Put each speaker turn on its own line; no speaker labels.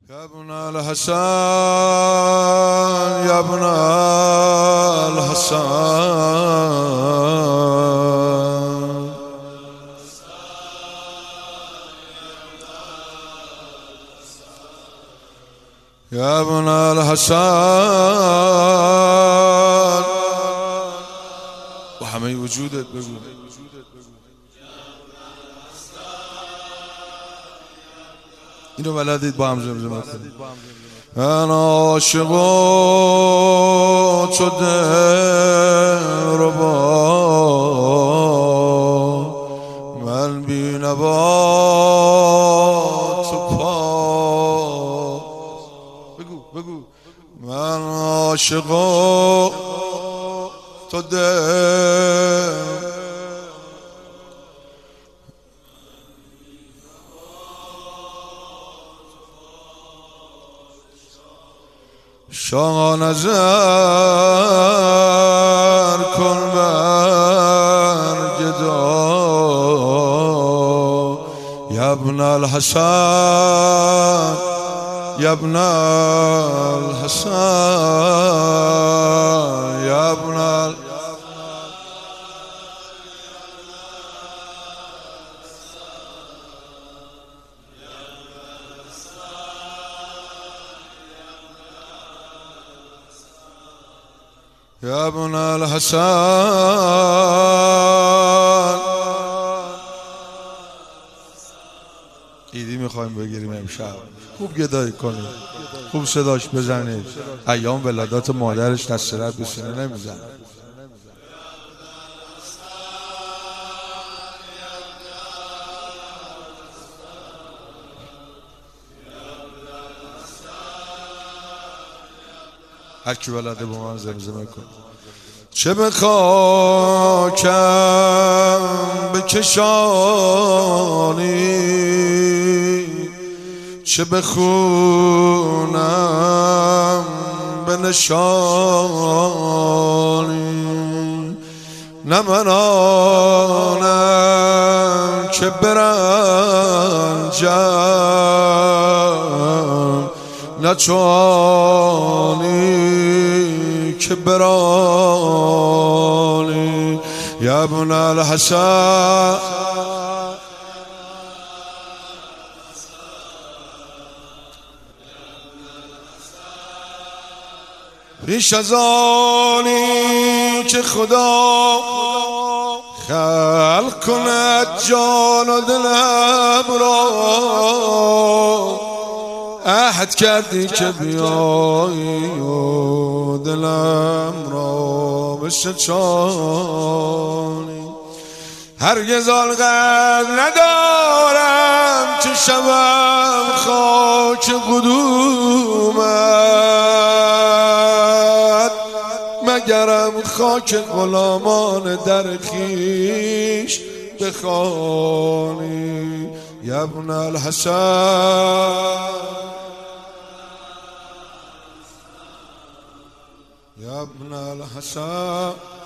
يا ابن الحسن يا ابن الحسن يا ابن الحسن وحمي وجودك بقول اینو بلدید با هم زمزمه کنید. من عاشق تو دلربا، من بی‌نوا تو پا. بگو من عاشق تو شاه نظر کن بر گدا یا ابن الحسن یا ابن الحسن یا ابن يا ابن الحسن. ایدی میخوایم بگیریم امشب. خوب گدایی کنید، خوب صداش بزنید. ایام ولادت مادرش دست رد به سینه نمیزنه. هر کی بلده با من زمزمه کن. چه به خاکم بکشانی، چه به خونم بنشانی، نه من آنم که برنجم، نه چوانی که برانی. یا ابن الحسن پیش از آنی که خدا خلق کند جان و دلم را، عهد کردی که بیایی و دلم را بشکانی. هرگز آنقدر ندارم که شوم خاک قدومت، مگرم خاک غلامان در خویش بخوانی. یا ابن الحسن یا ابن الحسن